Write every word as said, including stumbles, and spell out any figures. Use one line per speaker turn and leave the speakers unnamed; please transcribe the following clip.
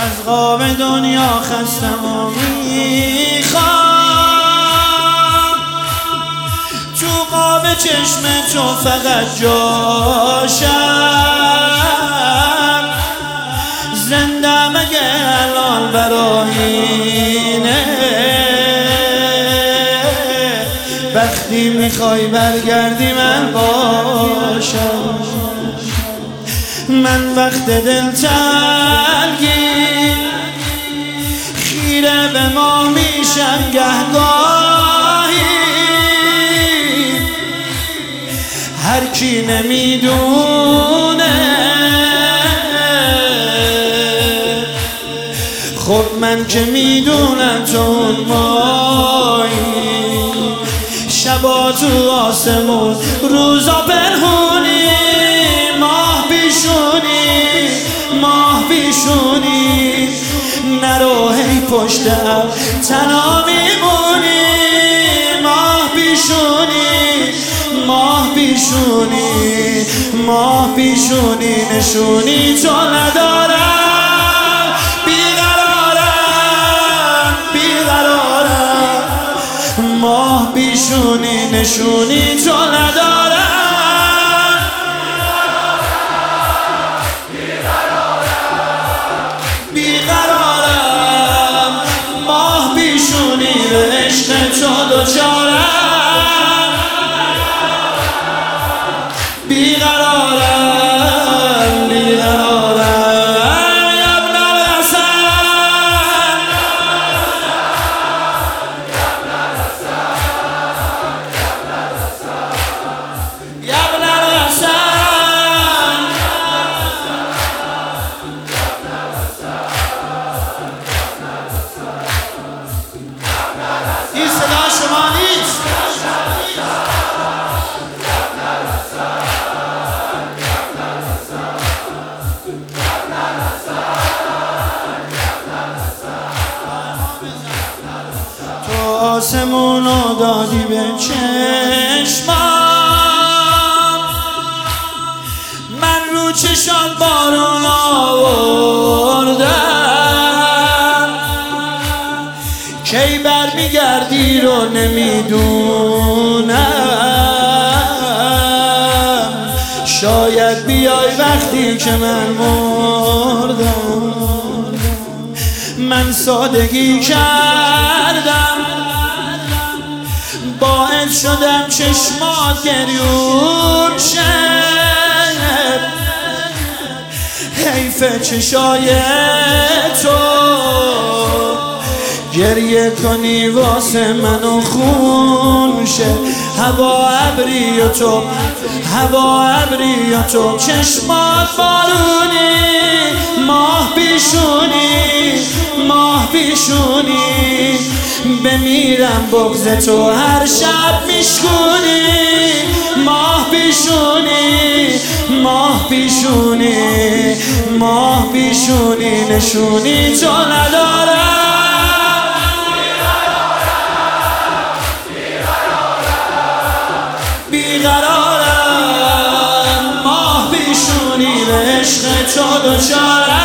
از خواب دنیا خستم و میخوام تو قاب چشم تو فقط جاشم. زنده مگه الان براینه وقتی میخوای برگردی من باشم. من وقت دلتنگی خیره به ما میشم گهگاهی. هر کی نمیدونه خب من که میدونم تو اون مایی. شبا تو آسمون روزا پنهونی ماه بیشونی ماه بیشونی. نرو هی پشت اب تنها میمونی ماه بیشونی ماه بیشونی ماه بیشونی. نشونی تو ندارم بیقرارم بیقرارم ماه بیشونی. نشونی تو ندارم بیقرارم ماه بیشونی. به عشق تو دوچارم بیقرارم بیقرارم. یا ابن الحسن یا ابن الحسن این صدا شما نیست. تو آسمونو دادی به چشمم من رو چشات بارون آوردم. کی بر میگردی رو نمیدونم. شاید بیای وقتی که من مردم. من سادگی کردم باعث شدم چشمات گریون شه. حیف چشای تو گریه کنی واسه منو خون شه. هوا ابری و تو هوا ابری و تو چشمات بارونی ماه بیشونی ماه بیشونی. بمیرم بغض تو هر شب میشکونی ماه بیشونی ماه بیشونی ماه بیشونی. نشونی تو ندارم بیقرارم ماه بیشونی. به عشق تو دوچارم